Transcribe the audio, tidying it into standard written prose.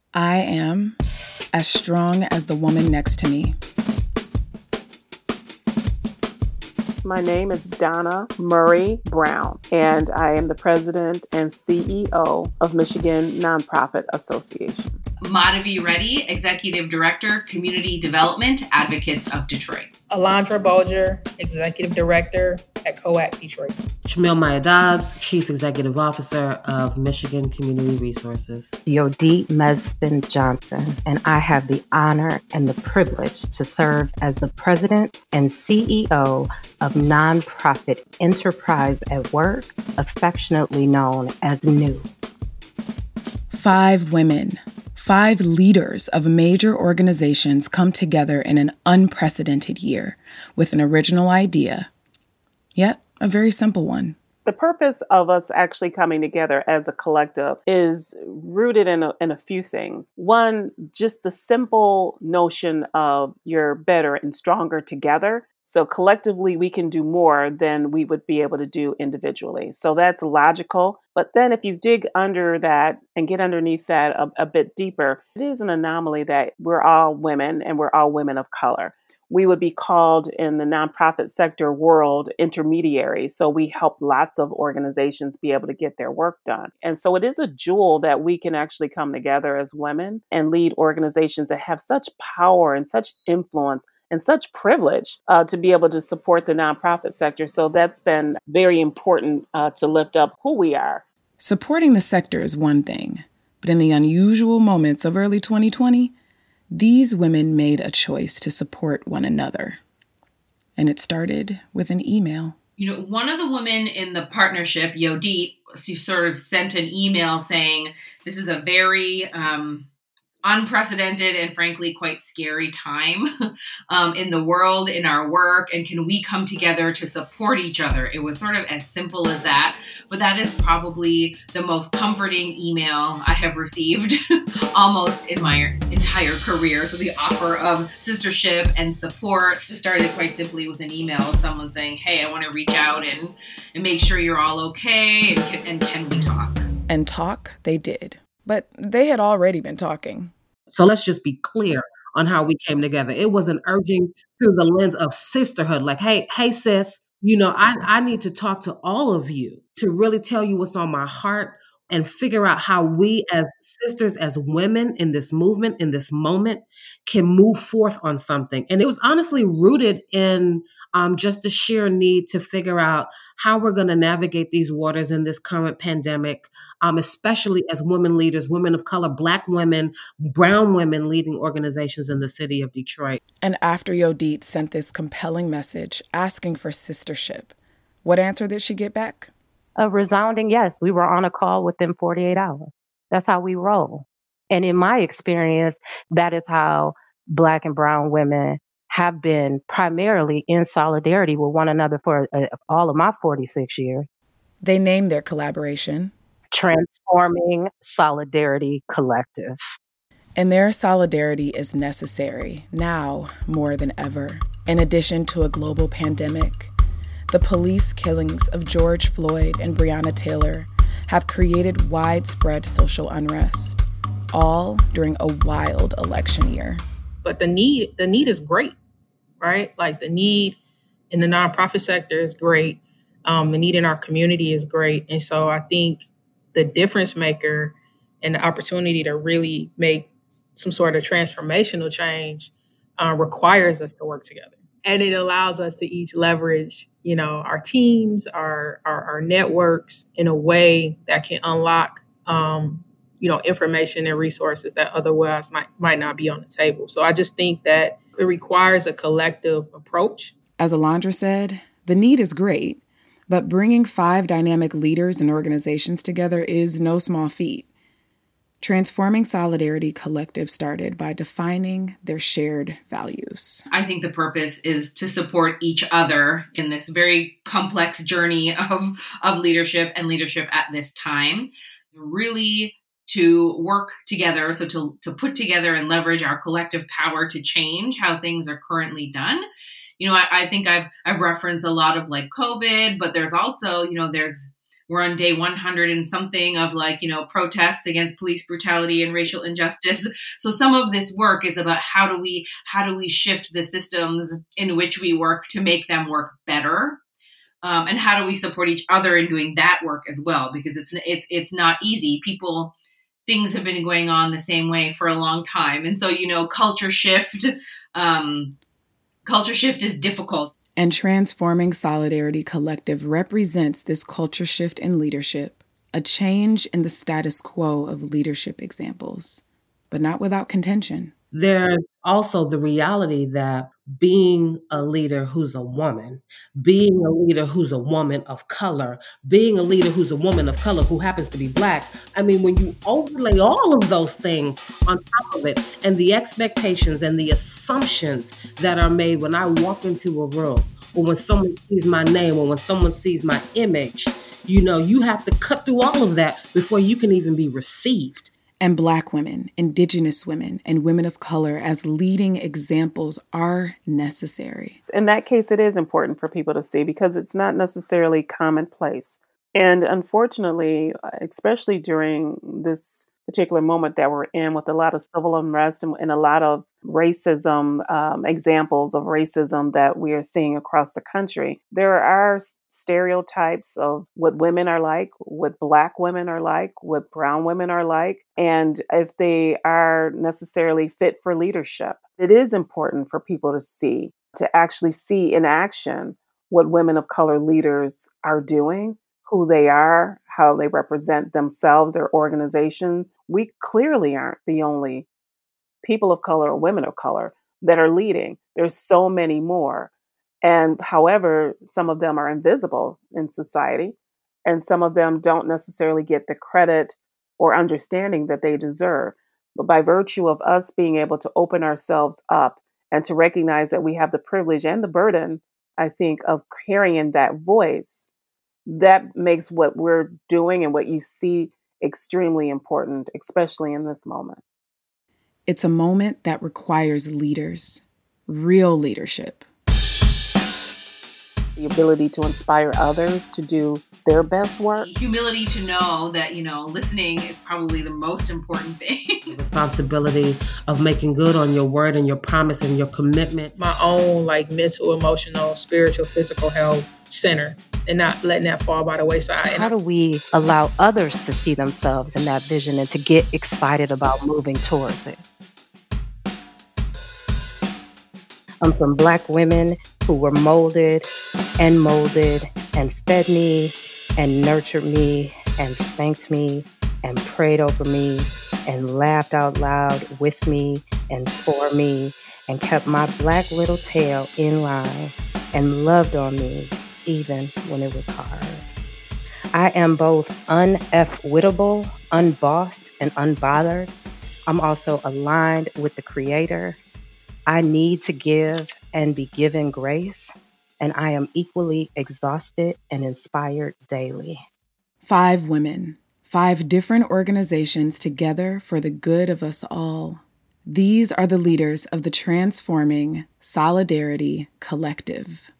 I am as strong as the woman next to me. My name is Donna Murray Brown, and I am the president and CEO of Michigan Nonprofit Association. Madhavi Reddy, Executive Director, Community Development, Advocates of Detroit. Alondra Bolger, Executive Director at COAC Detroit. Shamil Maya Dobbs, Chief Executive Officer of Michigan Community Resources. Yodit Mesfin Johnson, and I have the honor and the privilege to serve as the President and CEO of Nonprofit Enterprise at Work, affectionately known as NEW. 5 women, 5 leaders of major organizations come together in an unprecedented year with an original idea, yet a very simple one. The purpose of us actually coming together as a collective is rooted in a few things. One, just the simple notion of you're better and stronger together. So collectively, we can do more than we would be able to do individually. So that's logical. But then if you dig under that and get underneath that a bit deeper, it is an anomaly that we're all women and we're all women of color. We would be called in the nonprofit sector world intermediaries. So we help lots of organizations be able to get their work done. And so it is a jewel that we can actually come together as women and lead organizations that have such power and such influence and such privilege to be able to support the nonprofit sector. So that's been very important to lift up who we are. Supporting the sector is one thing, but in the unusual moments of early 2020, these women made a choice to support one another. And it started with an email. You know, one of the women in the partnership, Yodit, she sort of sent an email saying, this is a very unprecedented and frankly quite scary time in the world, in our work, and can we come together to support each other? It was sort of as simple as that, but that is probably the most comforting email I have received almost in my entire career. So the offer of sistership and support just started quite simply with an email of someone saying, hey, I want to reach out and make sure you're all okay, and can we talk? And talk they did. But they had already been talking. So let's just be clear on how we came together. It was an urging through the lens of sisterhood. Like, hey, sis, I need to talk to all of you to really tell you what's on my heart and figure out how we as sisters, as women in this movement, in this moment, can move forth on something. And it was honestly rooted in just the sheer need to figure out how we're going to navigate these waters in this current pandemic, especially as women leaders, women of color, Black women, brown women leading organizations in the city of Detroit. And after Yodit sent this compelling message asking for sistership, what answer did she get back? A resounding yes. We were on a call within 48 hours. That's how we roll. And in my experience, that is how Black and brown women have been primarily in solidarity with one another for all of my 46 years. They named their collaboration Transforming Solidarity Collective. And their solidarity is necessary now more than ever. In addition to a global pandemic, the police killings of George Floyd and Breonna Taylor have created widespread social unrest, all during a wild election year. But the need is great, right? Like the need in the nonprofit sector is great. The need in our community is great. And so I think the difference maker and the opportunity to really make some sort of transformational change requires us to work together. And it allows us to each leverage, our teams, our networks in a way that can unlock, information and resources that otherwise might not be on the table. So I just think that it requires a collective approach. As Alondra said, the need is great, but bringing 5 dynamic leaders and organizations together is no small feat. Transforming Solidarity Collective started by defining their shared values. I think the purpose is to support each other in this very complex journey of leadership and leadership at this time. Really to work together, so to put together and leverage our collective power to change how things are currently done. I think I've referenced a lot of like COVID, but there's also, there's we're on day 100 and something of protests against police brutality and racial injustice. So some of this work is about how do we shift the systems in which we work to make them work better. And how do we support each other in doing that work as well? Because it's not easy. Things have been going on the same way for a long time. And so, culture shift is difficult. And Transforming Solidarity Collective represents this culture shift in leadership, a change in the status quo of leadership examples, but not without contention. There's also the reality that being a leader who's a woman, being a leader who's a woman of color, being a leader who's a woman of color who happens to be Black, I mean, when you overlay all of those things on top of it and the expectations and the assumptions that are made when I walk into a room or when someone sees my name or when someone sees my image, you have to cut through all of that before you can even be received. And Black women, Indigenous women, and women of color as leading examples are necessary. In that case, it is important for people to see because it's not necessarily commonplace. And unfortunately, especially during this particular moment that we're in with a lot of civil unrest and a lot of racism, examples of racism that we are seeing across the country, there are stereotypes of what women are like, what Black women are like, what brown women are like, and if they are necessarily fit for leadership. It is important for people to actually see in action what women of color leaders are doing, who they are, how they represent themselves or organization. We clearly aren't the only people of color or women of color that are leading. There's so many more. And however, some of them are invisible in society, and some of them don't necessarily get the credit or understanding that they deserve. But by virtue of us being able to open ourselves up and to recognize that we have the privilege and the burden, I think, of carrying that voice, that makes what we're doing and what you see extremely important, especially in this moment. It's a moment that requires leaders, real leadership. The ability to inspire others to do their best work. Humility to know that, listening is probably the most important thing. Responsibility of making good on your word and your promise and your commitment. My own mental, emotional, spiritual, physical health center and not letting that fall by the wayside. How do we allow others to see themselves in that vision and to get excited about moving towards it? I'm from Black women who were molded and fed me and nurtured me and spanked me and prayed over me and laughed out loud with me and for me and kept my Black little tail in line and loved on me even when it was hard. I am both un-F-wittable, unbossed, and unbothered. I'm also aligned with the Creator. I need to give and be given grace, and I am equally exhausted and inspired daily. 5 women, 5 different organizations together for the good of us all. These are the leaders of the Transforming Solidarity Collective.